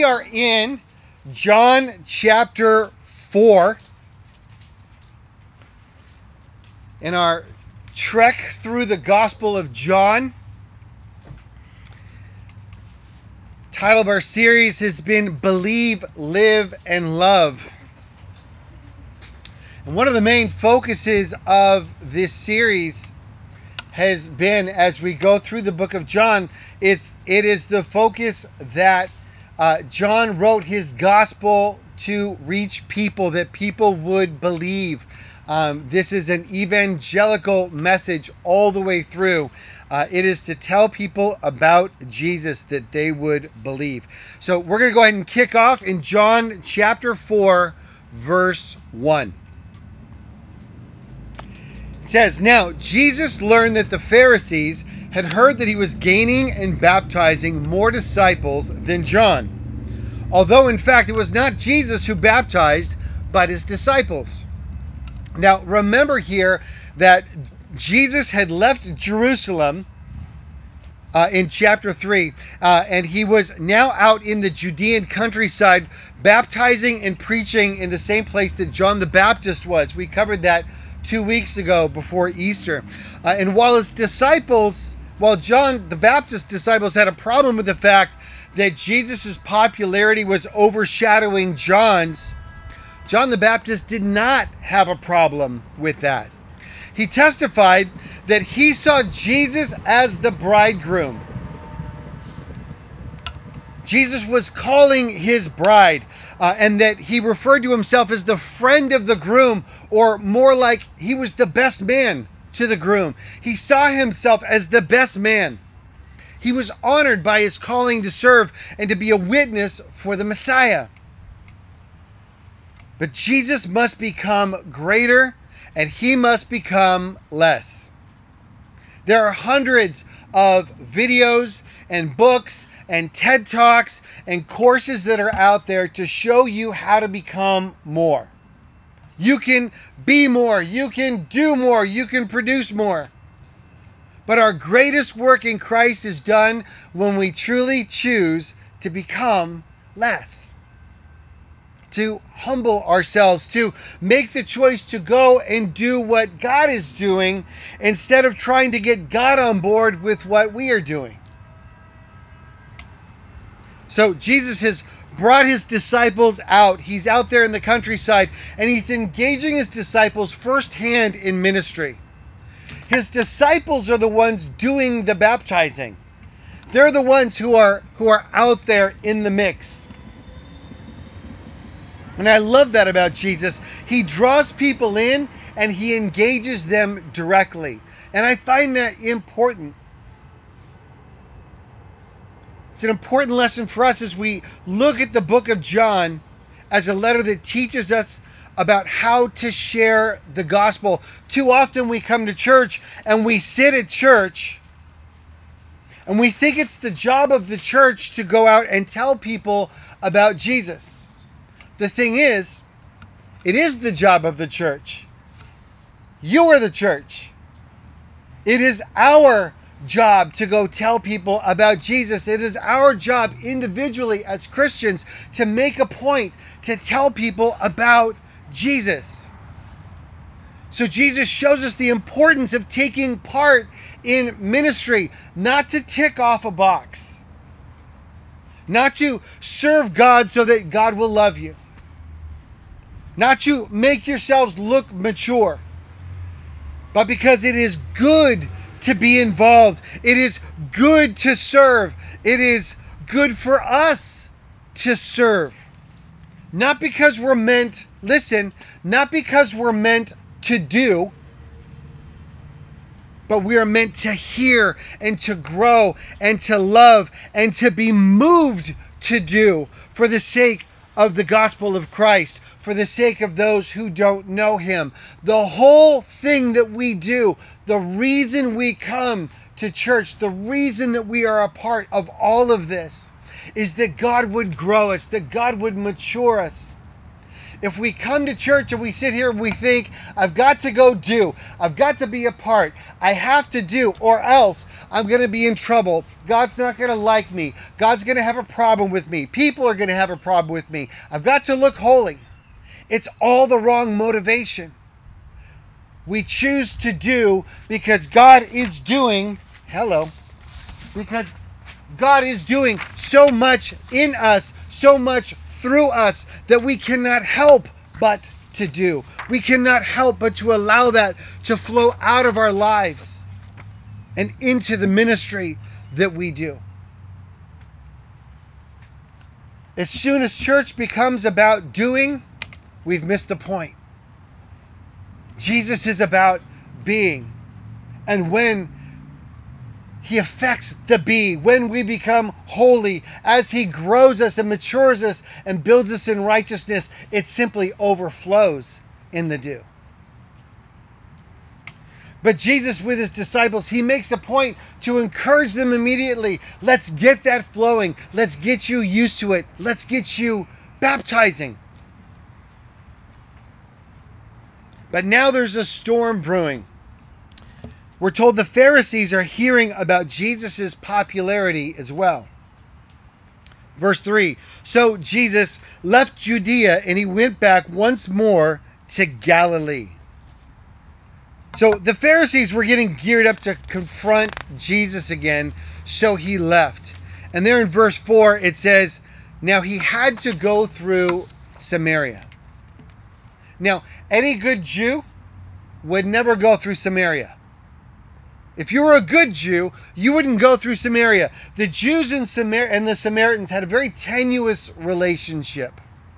we are in John chapter 4 in our trek through the Gospel of John. Title of our series has been Believe, Live, and Love. And one of the main focuses of this series has been, as we go through the book of John, it is the focus that John wrote his gospel to reach people, that people would believe. This is an evangelical message all the way through. It is to tell people about Jesus that they would believe. So we're going to go ahead and kick off in John chapter 4, verse 1. It says, "Now Jesus learned that the Pharisees had heard that he was gaining and baptizing more disciples than John, although in fact it was not Jesus who baptized, but his disciples." Now remember here that Jesus had left Jerusalem in chapter 3, and he was now out in the Judean countryside baptizing and preaching in the same place that John the Baptist was. We covered that 2 weeks ago before Easter. And while John the Baptist's disciples had a problem with the fact that Jesus' popularity was overshadowing John's, John the Baptist did not have a problem with that. He testified that he saw Jesus as the bridegroom. Jesus was calling his bride, and that he referred to himself as the friend of the groom, or more like he was the best man to the groom. He saw himself as the best man. He was honored by his calling to serve and to be a witness for the Messiah. But Jesus must become greater and he must become less. There are hundreds of videos and books and TED Talks and courses that are out there to show you how to become more. You can be more, you can do more, you can produce more. But our greatest work in Christ is done when we truly choose to become less. To humble ourselves, to make the choice to go and do what God is doing instead of trying to get God on board with what we are doing. So Jesus has brought his disciples out. He's out there in the countryside and he's engaging his disciples firsthand in ministry. His disciples are the ones doing the baptizing. They're the ones who are out there in the mix. And I love that about Jesus. He draws people in and he engages them directly. And I find that important. It's an important lesson for us as we look at the book of John as a letter that teaches us about how to share the gospel. Too often we come to church and we sit at church and we think it's the job of the church to go out and tell people about Jesus. The thing is, it is the job of the church. You are the church. It is our job to go tell people about Jesus. It is our job individually as Christians to make a point to tell people about Jesus. So Jesus shows us the importance of taking part in ministry, not to tick off a box, not to serve God so that God will love you, not to make yourselves look mature, but because it is good to be involved. It is good to serve. It is good for us to serve. Not because we're meant, not because we're meant to do, but we are meant to hear and to grow and to love and to be moved to do for the sake of the gospel of Christ, for the sake of those who don't know him. The whole thing that we do, the reason we come to church, the reason that we are a part of all of this is that God would grow us, that God would mature us. If we come to church and we sit here and we think, I've got to go do, I've got to be a part, I have to do, or else I'm going to be in trouble. God's not going to like me. God's going to have a problem with me. People are going to have a problem with me. I've got to look holy. It's all the wrong motivation. We choose to do because God is doing, because God is doing so much in us, so much through us, that we cannot help but to do. We cannot help but to allow that to flow out of our lives and into the ministry that we do. As soon as church becomes about doing, we've missed the point. Jesus is about being. And when He affects the be, when we become holy, as He grows us and matures us and builds us in righteousness, it simply overflows in the do. But Jesus, with His disciples, He makes a point to encourage them immediately. Let's get that flowing. Let's get you used to it. Let's get you baptizing. But now there's a storm brewing. We're told the Pharisees are hearing about Jesus' popularity as well. Verse 3, so Jesus left Judea and He went back once more to Galilee. So the Pharisees were getting geared up to confront Jesus again, so He left. And there in verse 4 it says, now He had to go through Samaria. Now, any good Jew would never go through Samaria. If you were a good Jew, you wouldn't go through Samaria. The Jews and the Samaritans had a very tenuous relationship.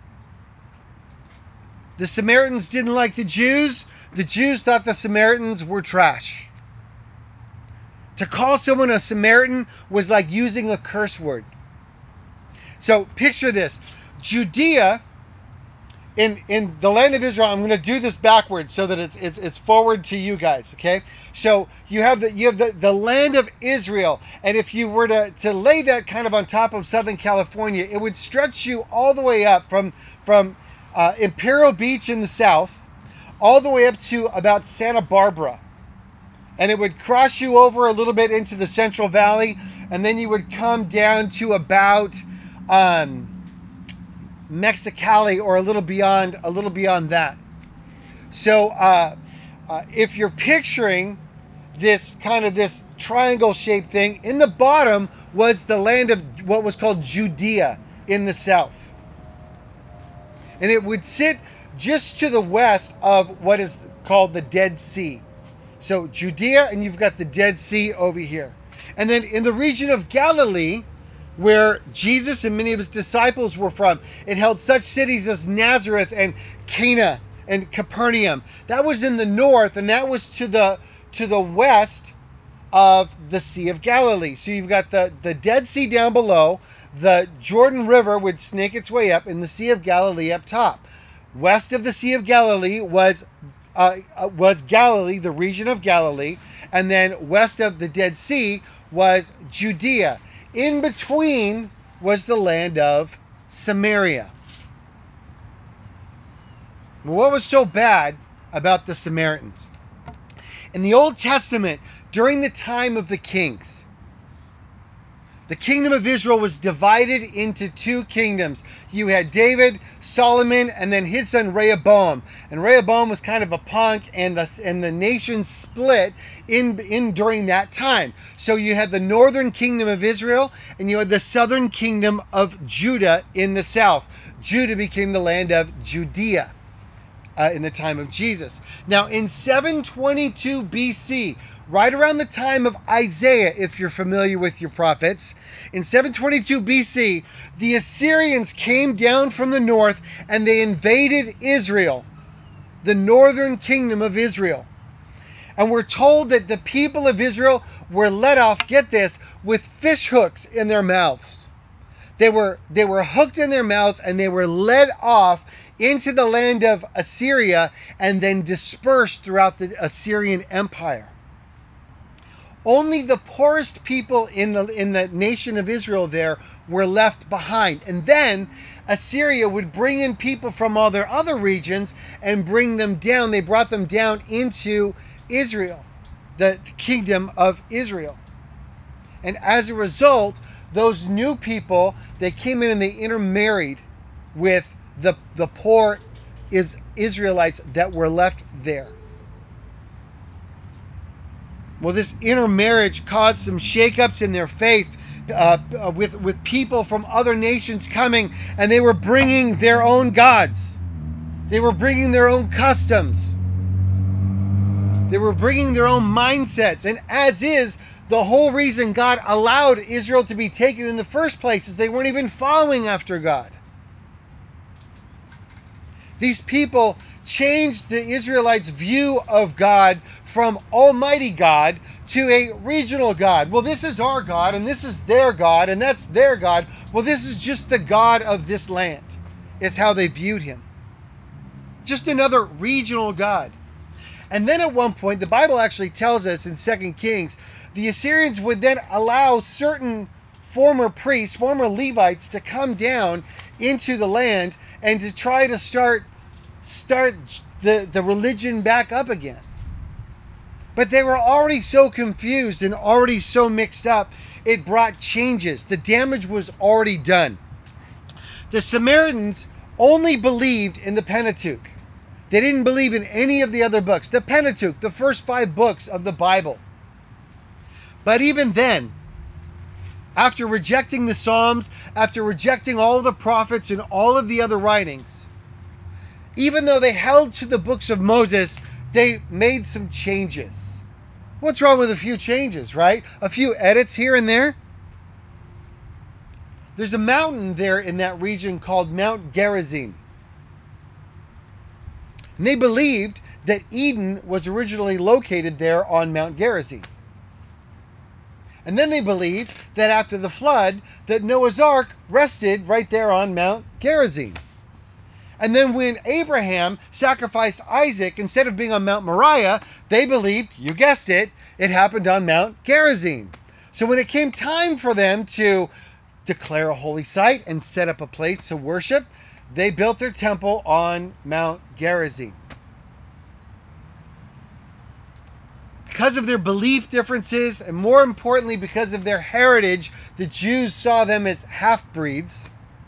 The Samaritans didn't like the Jews. The Jews thought the Samaritans were trash. To call someone a Samaritan was like using a curse word. So picture this. Judea, in the land of Israel, I'm going to do this backwards so that it's forward to you guys, okay? So you have the land of Israel, and if you were to lay that kind of on top of Southern California, it would stretch you all the way up from Imperial Beach in the south, all the way up to about Santa Barbara. And it would cross you over a little bit into the Central Valley, and then you would come down to about Mexicali, or a little beyond that. So if you're picturing this triangle shaped thing, in the bottom was the land of what was called Judea in the south. And it would sit just to the west of what is called the Dead Sea. So Judea, and you've got the Dead Sea over here. And then in the region of Galilee, where Jesus and many of His disciples were from, it held such cities as Nazareth and Cana and Capernaum. That was in the north, and that was to the west of the Sea of Galilee. So you've got the Dead Sea down below. The Jordan River would snake its way up, in the Sea of Galilee up top. West of the Sea of Galilee was Galilee, the region of Galilee, and then west of the Dead Sea was Judea. In between was the land of Samaria. What was so bad about the Samaritans? In the Old Testament, during the time of the kings, the kingdom of Israel was divided into two kingdoms. You had David, Solomon, and then his son Rehoboam. And Rehoboam was kind of a punk, and the nation split in during that time. So you had the northern kingdom of Israel, and you had the southern kingdom of Judah in the south. Judah became the land of Judea in the time of Jesus. Now in 722 BC, right around the time of Isaiah, if you're familiar with your prophets, in 722 BC, the Assyrians came down from the north and they invaded Israel, the northern kingdom of Israel. And we're told that the people of Israel were let off, get this, with fish hooks in their mouths. They were hooked in their mouths, and they were led off into the land of Assyria and then dispersed throughout the Assyrian Empire. Only the poorest people in the nation of Israel there were left behind. And then Assyria would bring in people from all their other regions and bring them down. They brought them down into Israel, the kingdom of Israel. And as a result, those new people, they came in and they intermarried with the poor Israelites that were left there. Well, this intermarriage caused some shakeups in their faith with people from other nations coming, and they were bringing their own gods. They were bringing their own customs. They were bringing their own mindsets. And as is, the whole reason God allowed Israel to be taken in the first place is they weren't even following after God. These people changed the Israelites' view of God from Almighty God to a regional God. Well, this is our God, and this is their God, and that's their God. Well, this is just the God of this land, is how they viewed him. Just another regional God. And then at one point, the Bible actually tells us in 2 Kings, the Assyrians would then allow certain former priests, former Levites, to come down into the land and to try to start the religion back up again. But they were already so confused and already so mixed up, it brought changes. The damage was already done. The Samaritans only believed in the Pentateuch. They didn't believe in any of the other books. The Pentateuch, the first 5 books of the Bible. But even then, after rejecting the Psalms, after rejecting all the prophets and all of the other writings, even though they held to the books of Moses, they made some changes. What's wrong with a few changes, right? A few edits here and there. There's a mountain there in that region called Mount Gerizim. And they believed that Eden was originally located there on Mount Gerizim. And then they believed that after the flood, that Noah's Ark rested right there on Mount Gerizim. And then when Abraham sacrificed Isaac, instead of being on Mount Moriah, they believed, you guessed it, it happened on Mount Gerizim. So when it came time for them to declare a holy site and set up a place to worship, they built their temple on Mount Gerizim. Because of their belief differences, and more importantly, because of their heritage, the Jews saw them as half-breeds.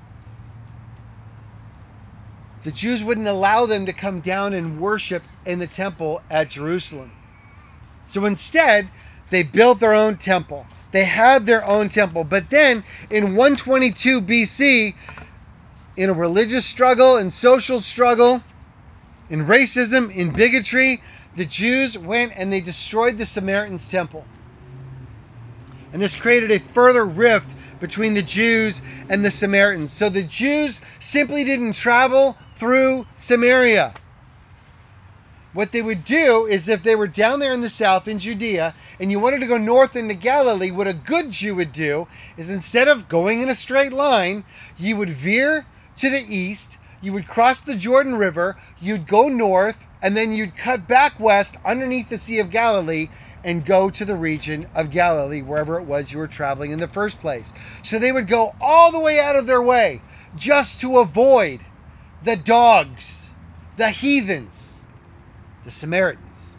The Jews wouldn't allow them to come down and worship in the temple at Jerusalem. So instead, they built their own temple. They had their own temple. But then, in 122 BC, in a religious struggle and social struggle, in racism, in bigotry, the Jews went and they destroyed the Samaritans' temple. And this created a further rift between the Jews and the Samaritans. So the Jews simply didn't travel through Samaria. What they would do is, if they were down there in the south in Judea and you wanted to go north into Galilee, what a good Jew would do is, instead of going in a straight line, you would veer to the east, you would cross the Jordan River, you'd go north, and then you'd cut back west underneath the Sea of Galilee and go to the region of Galilee, wherever it was you were traveling in the first place. So they would go all the way out of their way just to avoid the dogs, the heathens, the Samaritans.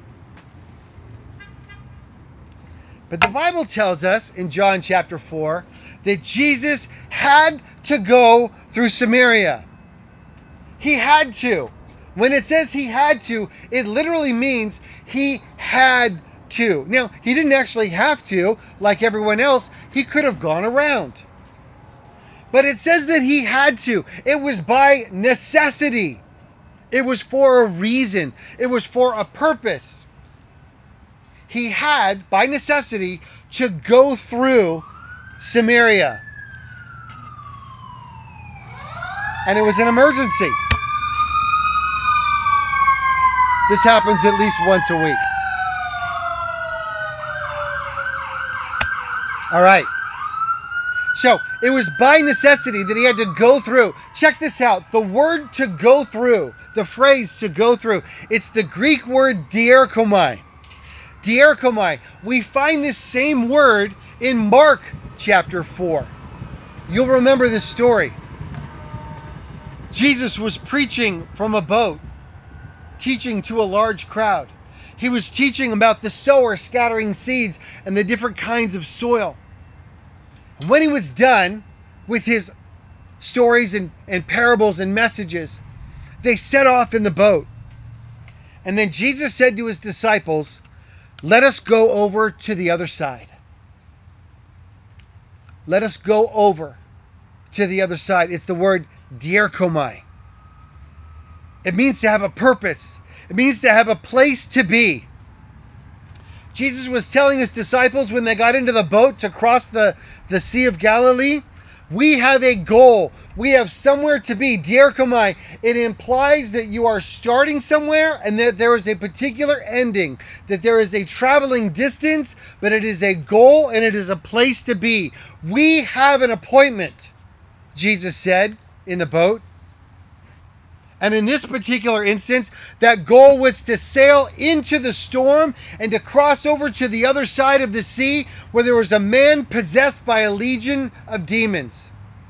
But the Bible tells us in John chapter 4 that Jesus had to go through Samaria. He had to. When it says he had to, it literally means he had to. Now, he didn't actually have to, like everyone else. He could have gone around. But it says that he had to. It was by necessity. It was for a reason. It was for a purpose. He had, by necessity, to go through Samaria. And it was an emergency. This happens at least once a week. All right. So it was by necessity that he had to go through. Check this out. The word to go through, the phrase to go through, it's the Greek word dierkomai. Dierkomai. We find this same word in Mark chapter 4. You'll remember this story. Jesus was preaching from a boat, teaching to a large crowd. He was teaching about the sower scattering seeds and the different kinds of soil. And when he was done with his stories and parables and messages, they set off in the boat. And then Jesus said to his disciples, "Let us go over to the other side." Let us go over to the other side. It's the word dierkomai. It means to have a purpose. It means to have a place to be. Jesus was telling his disciples when they got into the boat to cross the Sea of Galilee, we have a goal. We have somewhere to be. Dierkomai. It implies that you are starting somewhere and that there is a particular ending, that there is a traveling distance, but it is a goal and it is a place to be. We have an appointment, Jesus said in the boat. And in this particular instance, that goal was to sail into the storm and to cross over to the other side of the sea where there was a man possessed by a legion of demons.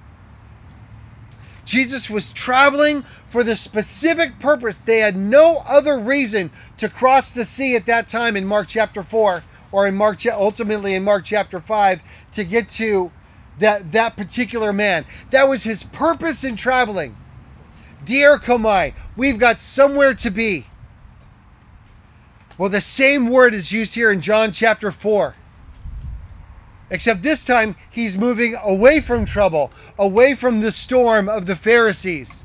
Jesus was traveling for the specific purpose. They had no other reason to cross the sea at that time in Mark chapter 4 or ultimately in Mark chapter 5 to get to that particular man. That was his purpose in traveling. Dierkomai, we've got somewhere to be. Well, the same word is used here in John chapter 4. Except this time, he's moving away from trouble, away from the storm of the Pharisees.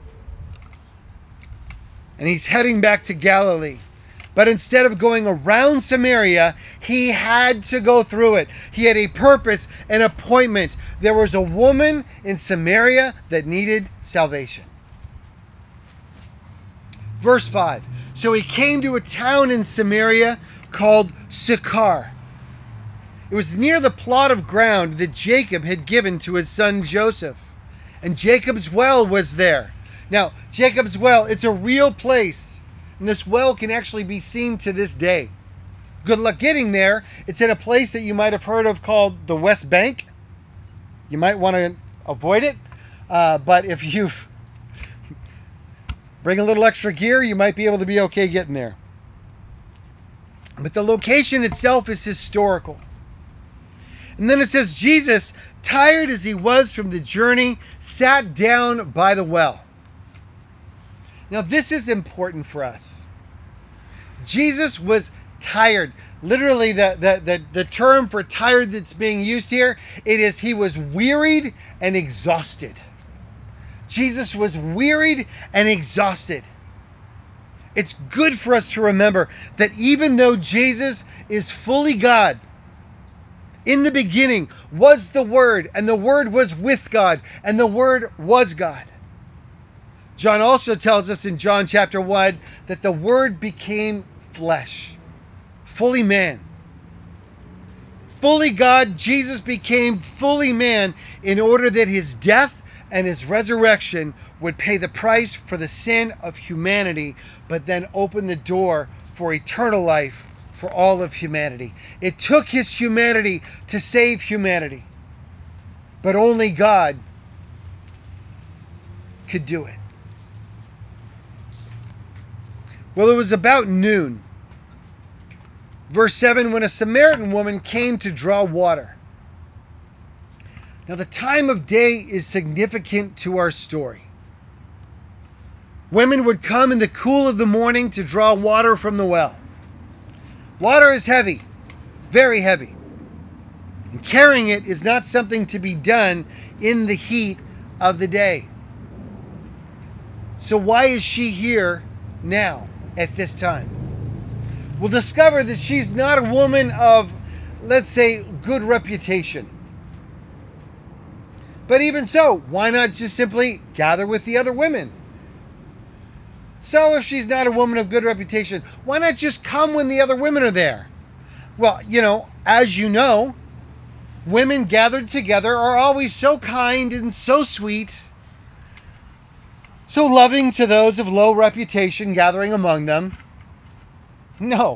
And he's heading back to Galilee. But instead of going around Samaria, he had to go through it. He had a purpose, an appointment. There was a woman in Samaria that needed salvation. Verse 5. So he came to a town in Samaria called Sychar. It was near the plot of ground that Jacob had given to his son Joseph. And Jacob's well was there. Now, Jacob's well, it's a real place. And this well can actually be seen to this day. Good luck getting there. It's in a place that you might have heard of called the West Bank. You might want to avoid it. But if you bring a little extra gear, you might be able to be okay getting there. But the location itself is historical. And then it says, Jesus, tired as he was from the journey, sat down by the well. Now, this is important for us. Jesus was tired. Literally, the term for tired that's being used here, it is he was wearied and exhausted. Jesus was wearied and exhausted. It's good for us to remember that even though Jesus is fully God, in the beginning was the Word, and the Word was with God, and the Word was God. John also tells us in John chapter 1 that the Word became flesh, fully man. Fully God, Jesus became fully man in order that his death and his resurrection would pay the price for the sin of humanity, but then open the door for eternal life for all of humanity. It took his humanity to save humanity, but only God could do it. Well, it was about noon. Verse 7, when a Samaritan woman came to draw water. Now, the time of day is significant to our story. Women would come in the cool of the morning to draw water from the well. Water is heavy. It's very heavy. And carrying it is not something to be done in the heat of the day. So why is she here now at this time? We'll discover that she's not a woman of, let's say, good reputation. But even so, why not just simply gather with the other women? So if she's not a woman of good reputation, why not just come when the other women are there? Well, as you know, women gathered together are always so kind and so sweet, so loving to those of low reputation gathering among them. No.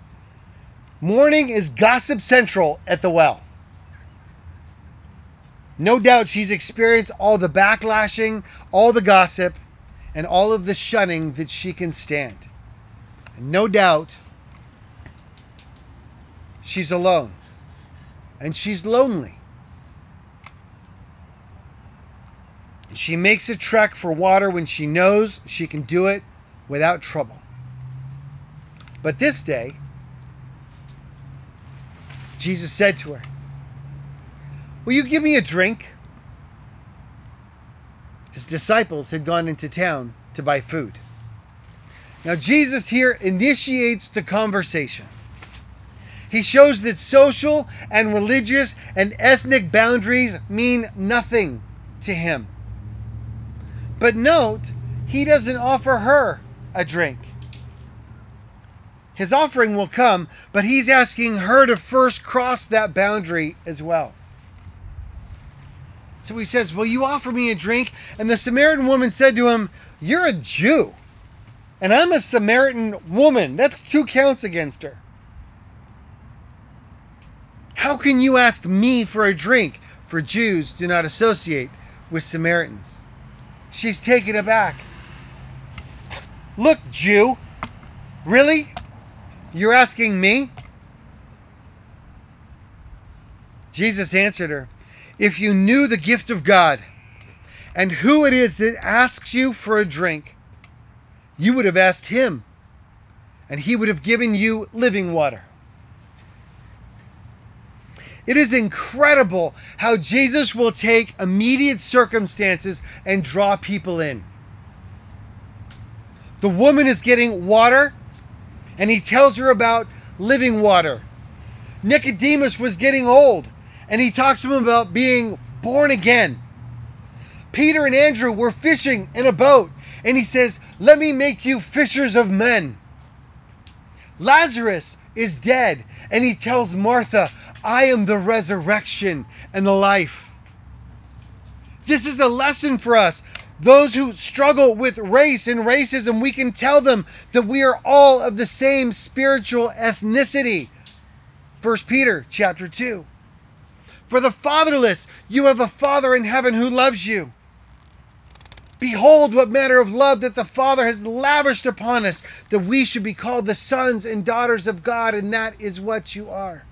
Morning is gossip central at the well. No doubt she's experienced all the backlashing, all the gossip, and all of the shunning that she can stand. And no doubt she's alone. And she's lonely. And she makes a trek for water when she knows she can do it without trouble. But this day, Jesus said to her, "Will you give me a drink?" His disciples had gone into town to buy food. Now Jesus here initiates the conversation. He shows that social and religious and ethnic boundaries mean nothing to him. But note, he doesn't offer her a drink. His offering will come, but he's asking her to first cross that boundary as well. So he says, "Will you offer me a drink?" And the Samaritan woman said to him, "You're a Jew, and I'm a Samaritan woman." That's 2 counts against her. "How can you ask me for a drink?" For Jews do not associate with Samaritans. She's taken aback. "Look, Jew, really? You're asking me?" Jesus answered her, "If you knew the gift of God and who it is that asks you for a drink, you would have asked him, and he would have given you living water." It is incredible how Jesus will take immediate circumstances and draw people in. The woman is getting water, and he tells her about living water. Nicodemus was getting old, and he talks to him about being born again. Peter and Andrew were fishing in a boat, and he says, "Let me make you fishers of men." Lazarus is dead, and he tells Martha, "I am the resurrection and the life." This is a lesson for us. Those who struggle with race and racism, we can tell them that we are all of the same spiritual ethnicity. 1 Peter chapter 2. For the fatherless, you have a Father in heaven who loves you. Behold what manner of love that the Father has lavished upon us, that we should be called the sons and daughters of God, and that is what you are.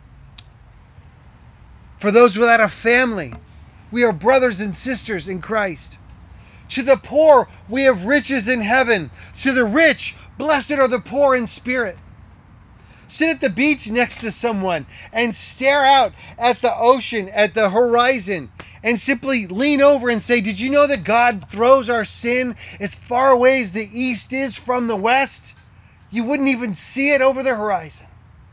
For those without a family, we are brothers and sisters in Christ. To the poor, we have riches in heaven. To the rich, blessed are the poor in spirit. Sit at the beach next to someone and stare out at the ocean, at the horizon, and simply lean over and say, "Did you know that God throws our sin as far away as the east is from the west?" You wouldn't even see it over the horizon.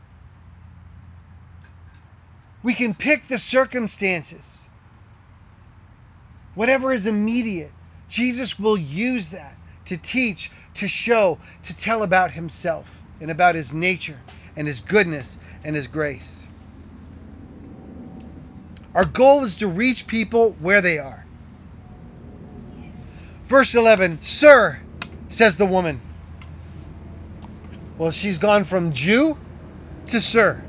We can pick the circumstances. Whatever is immediate, Jesus will use that to teach, to show, to tell about himself and about his nature and his goodness and his grace. Our goal is to reach people where they are. Verse 11, "Sir," says the woman. Well, she's gone from Jew to sir.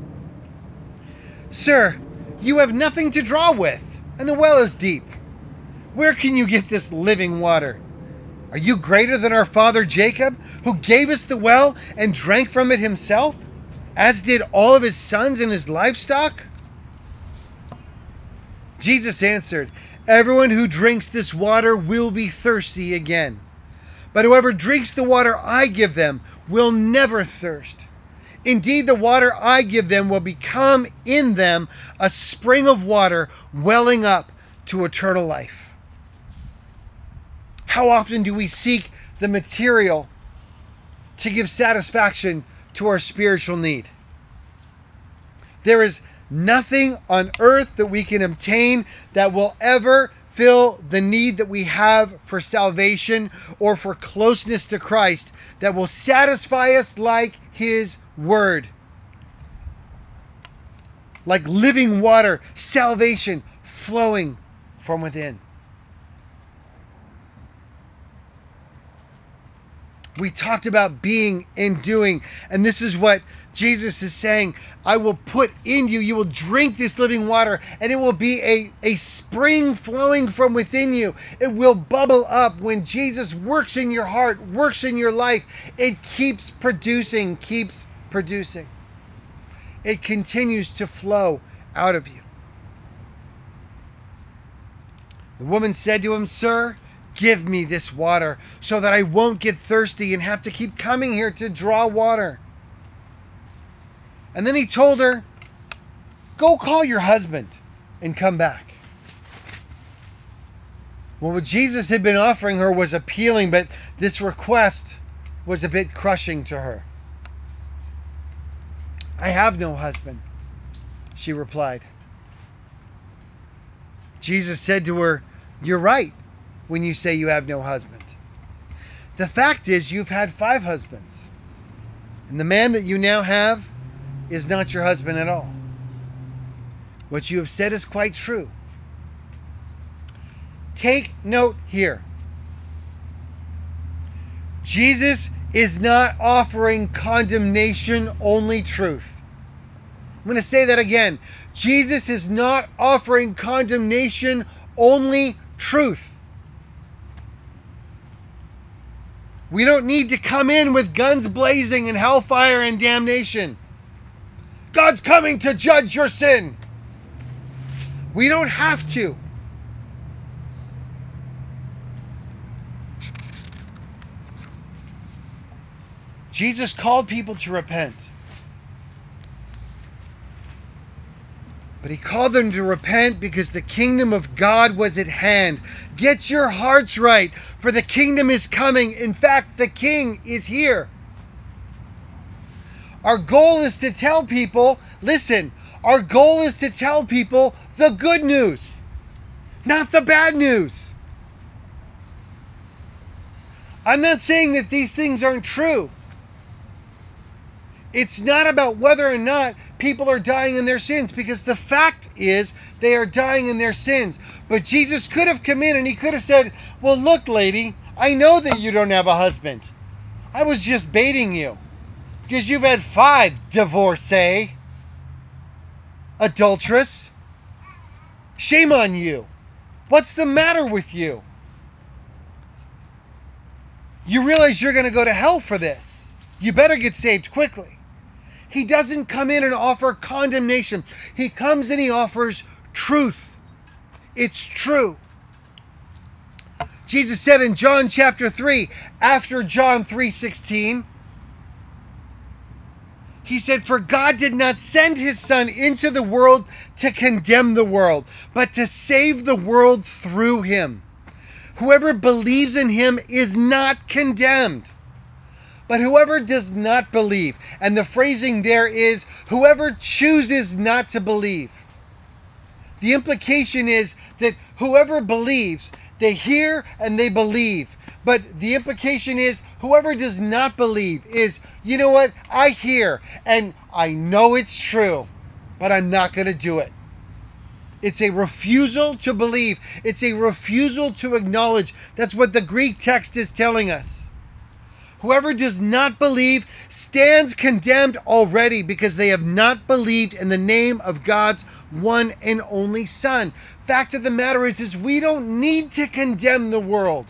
"Sir, you have nothing to draw with, and the well is deep. Where can you get this living water? Are you greater than our father Jacob, who gave us the well and drank from it himself, as did all of his sons and his livestock?" Jesus answered, "Everyone who drinks this water will be thirsty again. But whoever drinks the water I give them will never thirst. Indeed, the water I give them will become in them a spring of water welling up to eternal life." How often do we seek the material to give satisfaction to our spiritual need? There is nothing on earth that we can obtain that will ever fill the need that we have for salvation or for closeness to Christ, that will satisfy us like his word. Like living water, salvation flowing from within. We talked about being and doing, and this is what Jesus is saying. I will put in you, you will drink this living water, and it will be a spring flowing from within you. It will bubble up. When Jesus works in your heart, works in your life, it keeps producing. It continues to flow out of you. The woman said to him, "Sir, give me this water so that I won't get thirsty and have to keep coming here to draw water." And then he told her, "Go call your husband and come back." Well, what Jesus had been offering her was appealing, but this request was a bit crushing to her. "I have no husband," she replied. Jesus said to her, "You're right when you say you have no husband. The fact is, you've had 5 husbands, and the man that you now have is not your husband at all. What you have said is quite true." Take note here. Jesus is not offering condemnation, only truth. I'm going to say that again. Jesus is not offering condemnation, only truth. We don't need to come in with guns blazing and hellfire and damnation. God's coming to judge your sin. We don't have to. Jesus called people to repent. But he called them to repent because the kingdom of God was at hand. Get your hearts right, for the kingdom is coming. In fact, the king is here. Our goal is to tell people, listen, our goal is to tell people the good news, not the bad news. I'm not saying that these things aren't true. It's not about whether or not people are dying in their sins, because the fact is they are dying in their sins. But Jesus could have come in and he could have said, "Well, look, lady, I know that you don't have a husband. I was just baiting you because you've had 5 divorcee, adulteress. Shame on you. What's the matter with you? You realize you're going to go to hell for this. You better get saved quickly." He doesn't come in and offer condemnation. He comes and he offers truth. It's true. Jesus said in John chapter 3, after John 3:16, he said, "For God did not send his Son into the world to condemn the world, but to save the world through him. Whoever believes in him is not condemned. But whoever does not believe," and the phrasing there is, whoever chooses not to believe. The implication is that whoever believes, they hear and they believe. But the implication is whoever does not believe is, you know what, I hear and I know it's true, but I'm not going to do it. It's a refusal to believe. It's a refusal to acknowledge. That's what the Greek text is telling us. Whoever does not believe stands condemned already, because they have not believed in the name of God's one and only Son. Fact of the matter is we don't need to condemn the world.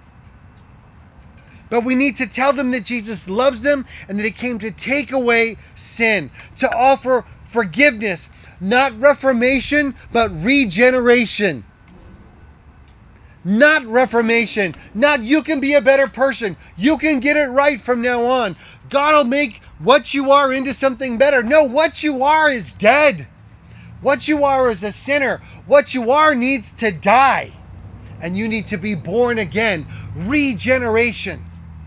But we need to tell them that Jesus loves them and that he came to take away sin, to offer forgiveness, not reformation, but regeneration. Not reformation. Not you can be a better person. You can get it right from now on. God will make what you are into something better. No, what you are is dead. What you are is a sinner. What you are needs to die. And you need to be born again. Regeneration.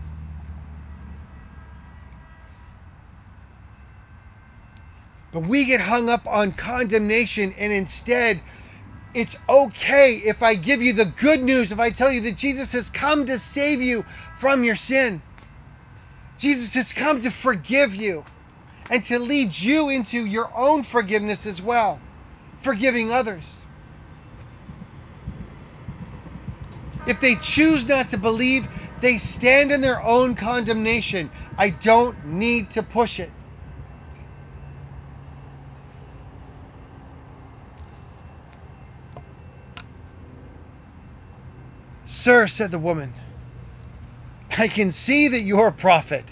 But we get hung up on condemnation, and instead, it's okay if I give you the good news, if I tell you that Jesus has come to save you from your sin. Jesus has come to forgive you and to lead you into your own forgiveness as well, forgiving others. If they choose not to believe, They stand in their own condemnation. I don't need to push it. Sir, said the woman, I can see that you're a prophet.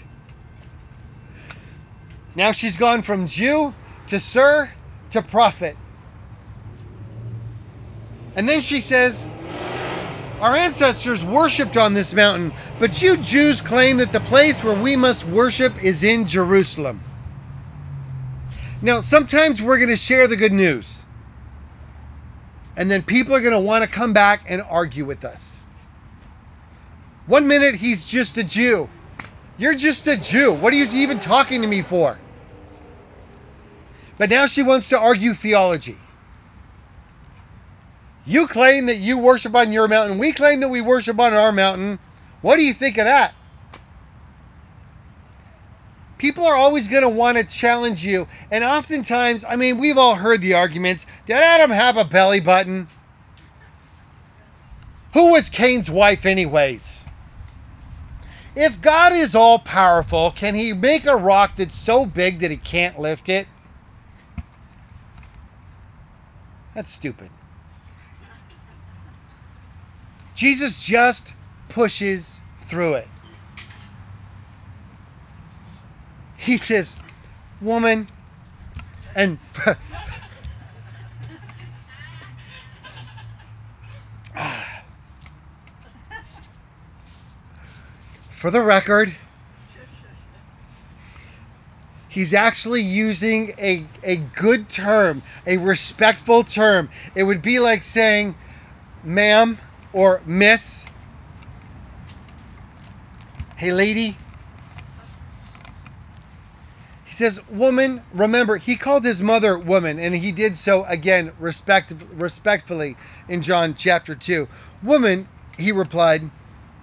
Now she's gone from Jew to sir to prophet. And then she says, our ancestors worshipped on this mountain, but you Jews claim that the place where we must worship is in Jerusalem. Now, sometimes we're going to share the good news, and then people are going to want to come back and argue with us. One minute, he's just a Jew. You're just a Jew. What are you even talking to me for? But now she wants to argue theology. You claim that you worship on your mountain. We claim that we worship on our mountain. What do you think of that? People are always going to want to challenge you. And oftentimes, I mean, we've all heard the arguments. Did Adam have a belly button? Who was Cain's wife anyways? If God is all powerful, can he make a rock that's so big that he can't lift it? That's stupid. Jesus just pushes through it. He says, woman, and for the record, he's actually using a good term, a respectful term. It would be like saying, ma'am, or miss. Hey, lady. He says, woman, remember, he called his mother woman, and he did so, again, respectfully in John chapter 2. Woman, he replied,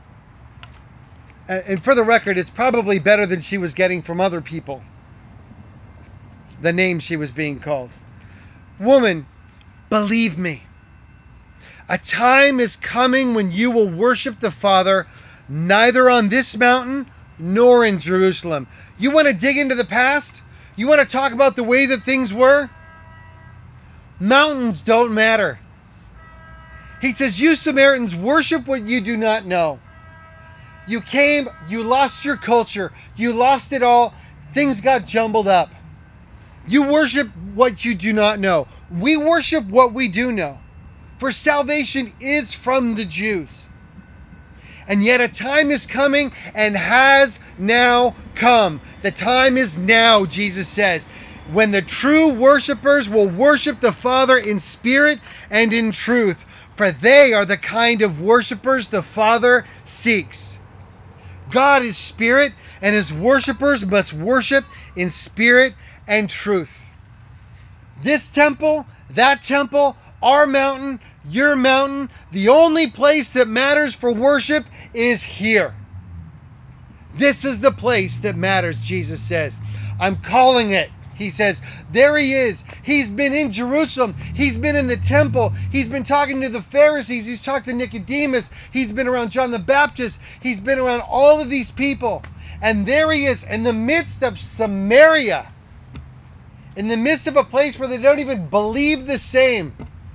and for the record, it's probably better than she was getting from other people, the name she was being called. Woman, believe me. A time is coming when you will worship the Father neither on this mountain nor in Jerusalem. You want to dig into the past? You want to talk about the way that things were? Mountains don't matter. He says, you Samaritans worship what you do not know. You came, you lost your culture, you lost it all, things got jumbled up. You worship what you do not know. We worship what we do know. For salvation is from the Jews. And yet a time is coming and has now come. The time is now, Jesus says, when the true worshipers will worship the Father in spirit and in truth. For they are the kind of worshipers the Father seeks. God is spirit, and his worshipers must worship in spirit and truth. This temple, that temple, our mountain, your mountain, the only place that matters for worship is here. This is the place that matters, Jesus says. I'm calling it. He says, there he is. He's been in Jerusalem. He's been in the temple. He's been talking to the Pharisees. He's talked to Nicodemus. He's been around John the Baptist. He's been around all of these people. And there he is in the midst of Samaria. In the midst of a place where they don't even believe the same.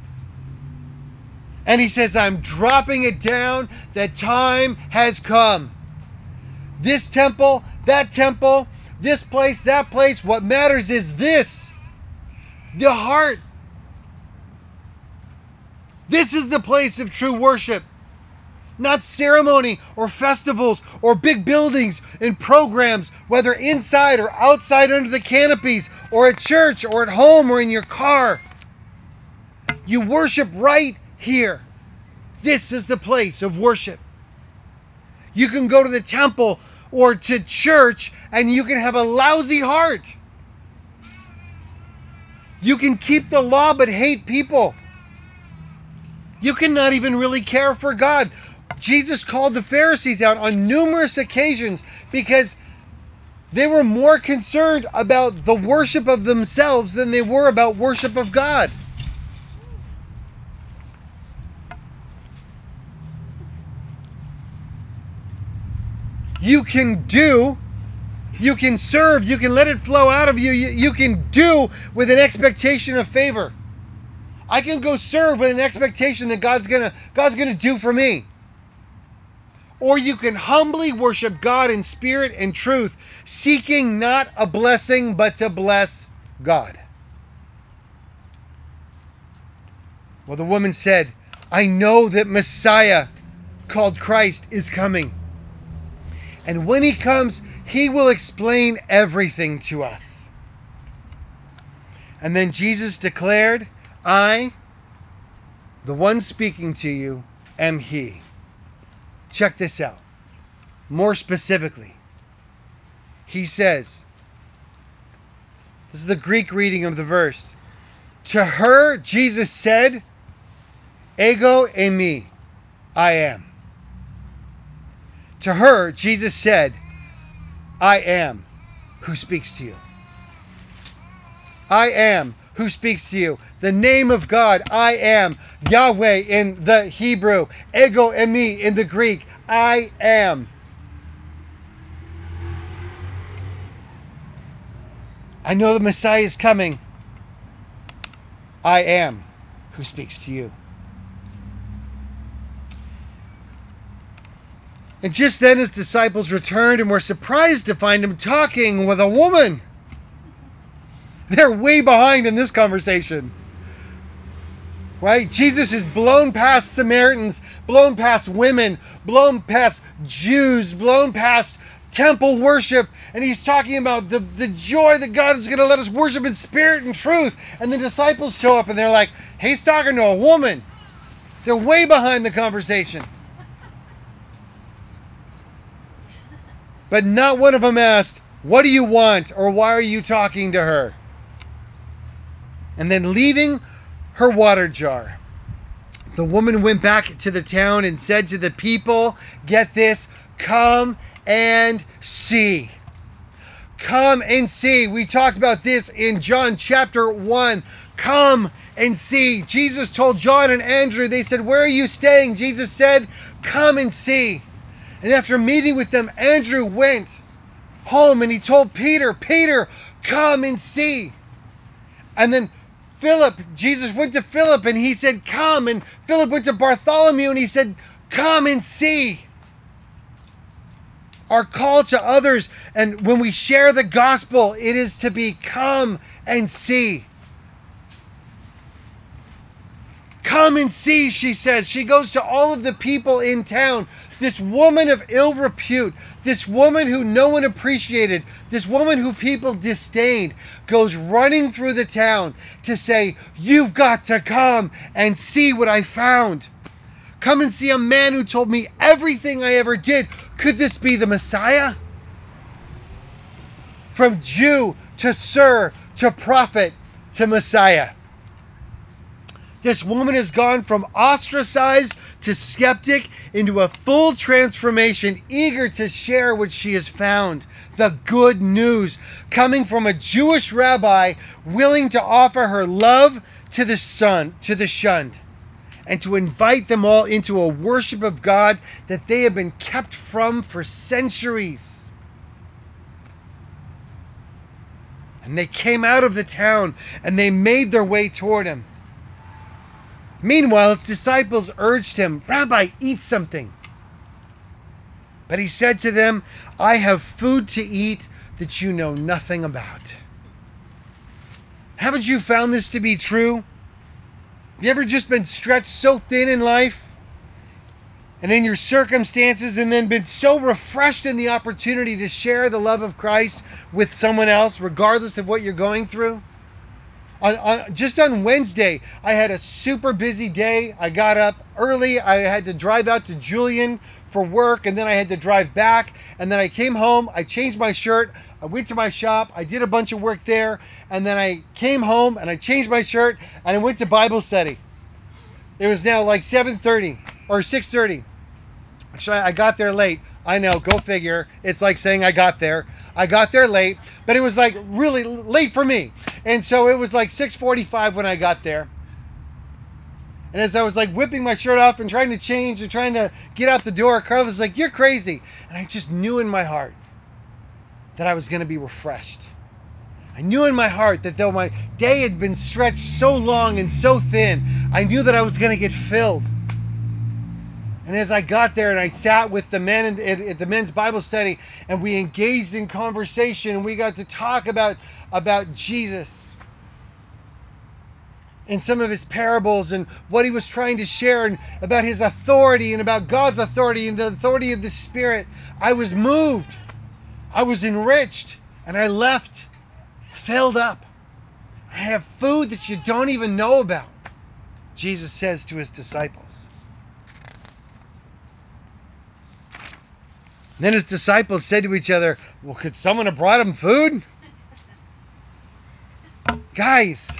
And he says, I'm dropping it down. The time has come. This temple, that temple, this place, that place. What matters is this. The heart. This is the place of true worship. Not ceremony or festivals or big buildings and programs, whether inside or outside under the canopies or at church or at home or in your car. You worship right here. This is the place of worship. You can go to the temple or to church and you can have a lousy heart. You can keep the law but hate people. You cannot even really care for God. Jesus called the Pharisees out on numerous occasions because they were more concerned about the worship of themselves than they were about worship of God. You can do, you can serve, you can let it flow out of you. You can do with an expectation of favor. I can go serve with an expectation that God's gonna do for me. Or you can humbly worship God in spirit and truth, seeking not a blessing, but to bless God. Well, the woman said, I know that Messiah, called Christ, is coming. And when he comes, he will explain everything to us. And then Jesus declared, I, the one speaking to you, am he. Check this out. More specifically, he says, this is the Greek reading of the verse. To her, Jesus said, Ego eimi, I am. To her, Jesus said, I am who speaks to you. I am who speaks to you. The name of God, I am. Yahweh in the Hebrew. Ego eimi in the Greek. I am. I know the Messiah is coming. I am who speaks to you. And just then his disciples returned and were surprised to find him talking with a woman. They're way behind in this conversation. Right? Jesus is blown past Samaritans, blown past women, blown past Jews, blown past temple worship. And he's talking about the joy that God is going to let us worship in spirit and truth. And the disciples show up and they're like, he's talking to a woman. They're way behind the conversation. But not one of them asked, what do you want? Or why are you talking to her? And then leaving her water jar, the woman went back to the town and said to the people, get this, come and see. Come and see. We talked about this in John chapter 1. Come and see. Jesus told John and Andrew, they said, where are you staying? Jesus said, come and see. And after meeting with them, Andrew went home and he told Peter, Peter, come and see. And then Jesus went to Philip and he said, come. And Philip went to Bartholomew and he said, come and see. Our call to others, and when we share the gospel, it is to be come and see. Come and see, she says. She goes to all of the people in town. This woman of ill repute, this woman who no one appreciated, this woman who people disdained, goes running through the town to say, you've got to come and see what I found. Come and see a man who told me everything I ever did. Could this be the Messiah? From Jew to Sir to prophet to Messiah. This woman has gone from ostracized to skeptic into a full transformation, eager to share what she has found. The good news coming from a Jewish rabbi willing to offer her love to the shunned, and to invite them all into a worship of God that they have been kept from for centuries. And they came out of the town and they made their way toward him. Meanwhile, his disciples urged him, Rabbi, eat something. But he said to them, I have food to eat that you know nothing about. Haven't you found this to be true? Have you ever just been stretched so thin in life and in your circumstances, and then been so refreshed in the opportunity to share the love of Christ with someone else, regardless of what you're going through? Just on Wednesday, I had a super busy day. I got up early. I had to drive out to Julian for work, and then I had to drive back. And then I came home. I changed my shirt. I went to my shop. I did a bunch of work there. And then I came home, and I changed my shirt, and I went to Bible study. It was now like 7:30 or 6:30. Actually, I got there late. I know, go figure. It's like saying I got there. I got there late, but it was like really late for me. And so it was like 6:45 when I got there. And as I was like whipping my shirt off and trying to change and trying to get out the door, Carla was like, "You're crazy." And I just knew in my heart that I was going to be refreshed. I knew in my heart that though my day had been stretched so long and so thin, I knew that I was going to get filled. And as I got there and I sat with the men at the men's Bible study and we engaged in conversation and we got to talk about Jesus and some of his parables and what he was trying to share and about his authority and about God's authority and the authority of the Spirit, I was moved. I was enriched, and I left filled up. I have food that you don't even know about, Jesus says to his disciples. Then his disciples said to each other, "Well, could someone have brought him food?" Guys,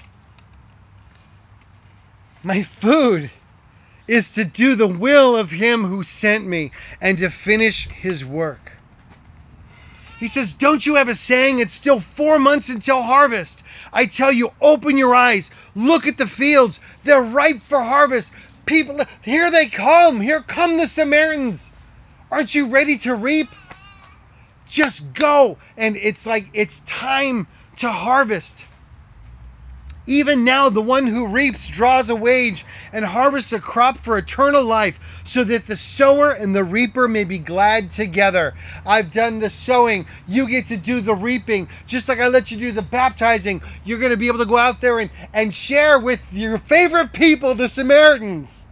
my food is to do the will of him who sent me and to finish his work. He says, "Don't you have a saying? It's still 4 months until harvest. I tell you, open your eyes. Look at the fields. They're ripe for harvest. People, here they come. Here come the Samaritans. Aren't you ready to reap? Just go." And it's like it's time to harvest. Even now, the one who reaps draws a wage and harvests a crop for eternal life, so that the sower and the reaper may be glad together. I've done the sowing. You get to do the reaping. Just like I let you do the baptizing, you're going to be able to go out there and share with your favorite people, the Samaritans.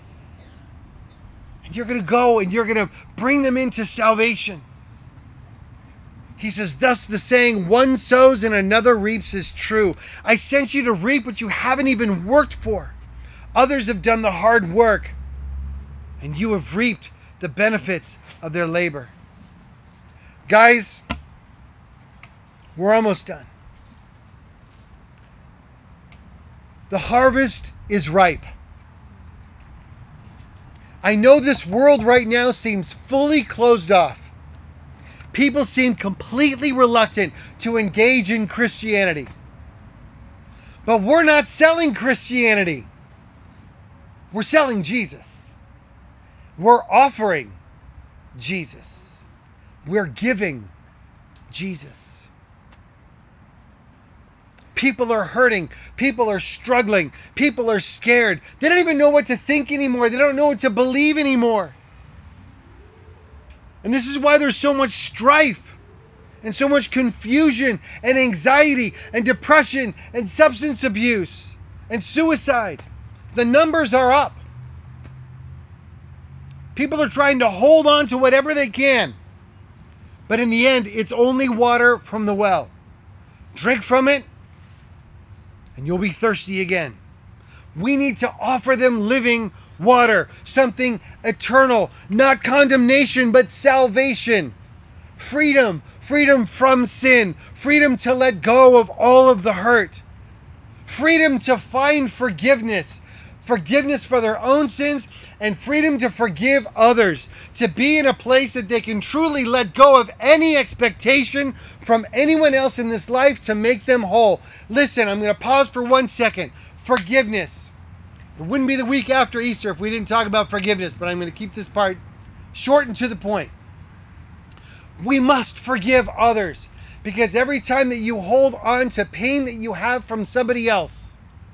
And you're going to go and you're going to bring them into salvation. He says, "Thus the saying, one sows and another reaps is true. I sent you to reap what you haven't even worked for. Others have done the hard work, and you have reaped the benefits of their labor." Guys, we're almost done. The harvest is ripe. I know this world right now seems fully closed off. People seem completely reluctant to engage in Christianity. But we're not selling Christianity. We're selling Jesus. We're offering Jesus. We're giving Jesus. People are hurting. People are struggling. People are scared. They don't even know what to think anymore. They don't know what to believe anymore. And this is why there's so much strife and so much confusion and anxiety and depression and substance abuse and suicide. The numbers are up. People are trying to hold on to whatever they can. But in the end, it's only water from the well. Drink from it and you'll be thirsty again. We need to offer them living water, something eternal, not condemnation, but salvation. Freedom, freedom from sin, freedom to let go of all of the hurt, freedom to find forgiveness, forgiveness for their own sins, and freedom to forgive others, to be in a place that they can truly let go of any expectation from anyone else in this life to make them whole. Listen, I'm going to pause for 1 second. Forgiveness. It wouldn't be the week after Easter if we didn't talk about forgiveness, but I'm going to keep this part short and to the point. We must forgive others, because every time that you hold on to pain that you have from somebody else,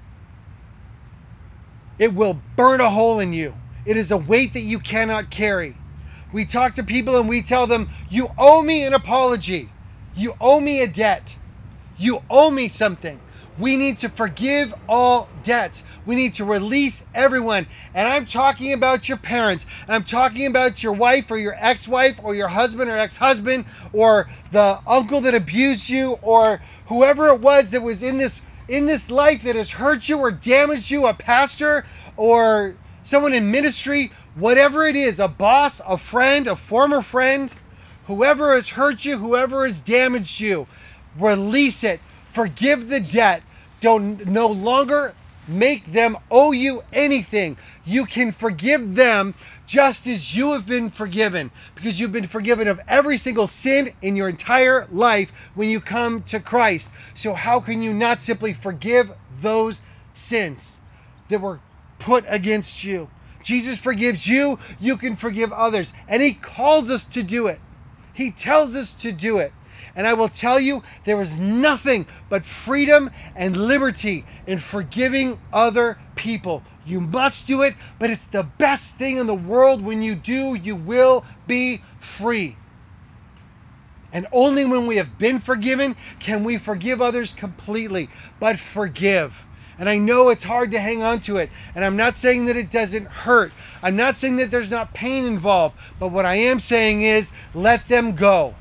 it will burn a hole in you. It is a weight that you cannot carry. We talk to people and we tell them, "You owe me an apology. You owe me a debt. You owe me something." We need to forgive all debts. We need to release everyone. And I'm talking about your parents. I'm talking about your wife or your ex-wife or your husband or ex-husband or the uncle that abused you or whoever it was that was in this life that has hurt you or damaged you, a pastor or someone in ministry, whatever it is, a boss, a friend, a former friend, whoever has hurt you, whoever has damaged you, release it. Forgive the debt. Don't no longer make them owe you anything. You can forgive them just as you have been forgiven, because you've been forgiven of every single sin in your entire life when you come to Christ. So how can you not simply forgive those sins that were put against you. Jesus forgives you, you can forgive others. And he calls us to do it. He tells us to do it. And I will tell you, there is nothing but freedom and liberty in forgiving other people. You must do it, but it's the best thing in the world. When you do, you will be free. And only when we have been forgiven can we forgive others completely. But forgive. And I know it's hard to hang on to it. And I'm not saying that it doesn't hurt. I'm not saying that there's not pain involved. But what I am saying is, let them go.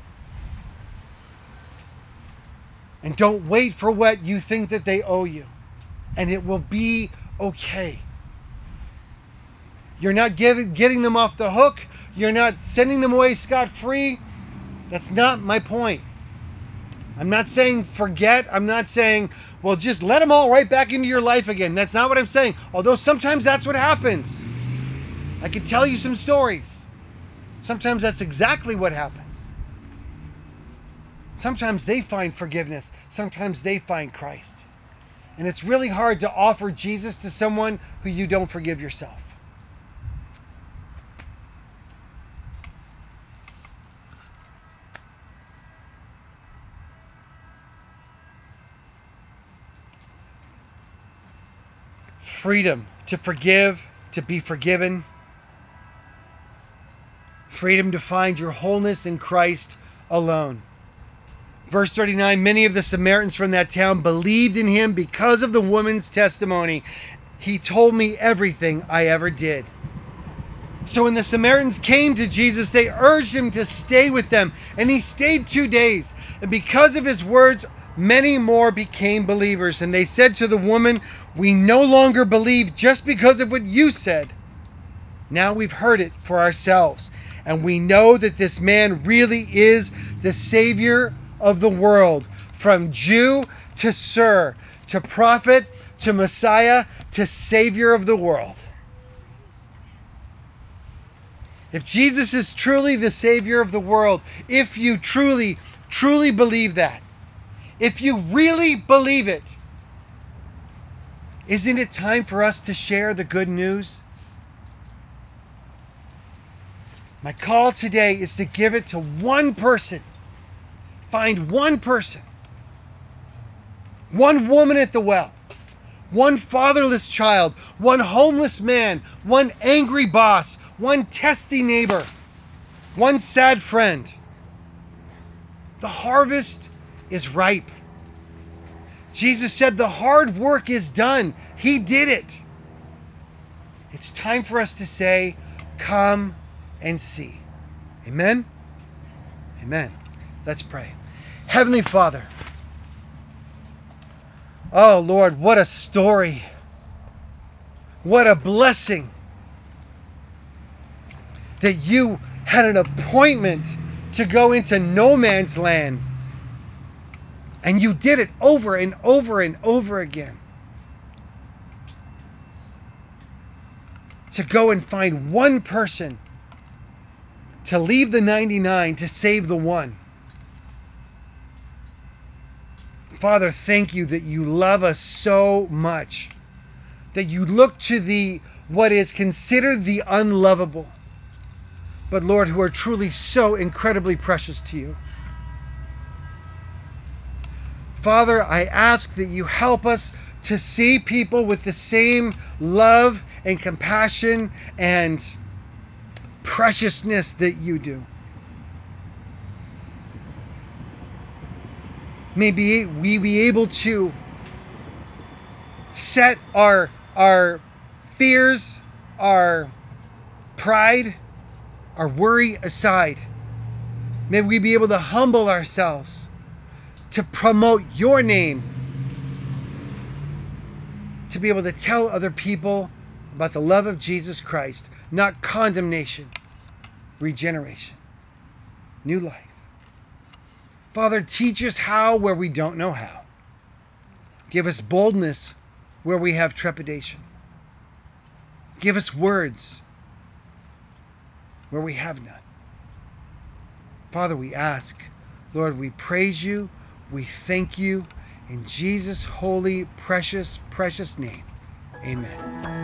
And don't wait for what you think that they owe you. And it will be okay. You're not getting them off the hook. You're not sending them away scot-free. That's not my point. I'm not saying forget. I'm not saying, well, just let them all right back into your life again. That's not what I'm saying. Although sometimes that's what happens. I could tell you some stories. Sometimes that's exactly what happens. Sometimes they find forgiveness. Sometimes they find Christ. And it's really hard to offer Jesus to someone who you don't forgive yourself. Freedom to forgive, to be forgiven. Freedom to find your wholeness in Christ alone. Verse 39, many of the Samaritans from that town believed in him because of the woman's testimony. He told me everything I ever did. So when the Samaritans came to Jesus, they urged him to stay with them. And he stayed 2 days. And because of his words, many more became believers. And they said to the woman, we no longer believe just because of what you said. Now we've heard it for ourselves. And we know that this man really is the Savior of the world, from Jew to Sir, to prophet, to Messiah, to Savior of the world. If Jesus is truly the Savior of the world, if you truly, truly believe that, if you really believe it, isn't it time for us to share the good news? My call today is to give it to one person. Find one person, one woman at the well, one fatherless child, one homeless man, one angry boss, one testy neighbor, one sad friend. The harvest is ripe. Jesus said the hard work is done. He did it. It's time for us to say, come and see. Amen? Amen. Let's pray. Heavenly Father, oh Lord, what a story. What a blessing that you had an appointment to go into no man's land. And you did it over and over and over again. To go and find one person, to leave the 99 to save the one. Father, thank you that you love us so much, that you look to what is considered the unlovable, but Lord, who are truly so incredibly precious to you. Father, I ask that you help us to see people with the same love and compassion and preciousness that you do. Maybe we be able to set our fears, our pride, our worry aside. May we be able to humble ourselves to promote your name, to be able to tell other people about the love of Jesus Christ, not condemnation, regeneration, new life. Father, teach us how where we don't know how. Give us boldness where we have trepidation. Give us words where we have none. Father, we ask, Lord, we praise you, we thank you, in Jesus' holy, precious, precious name. Amen.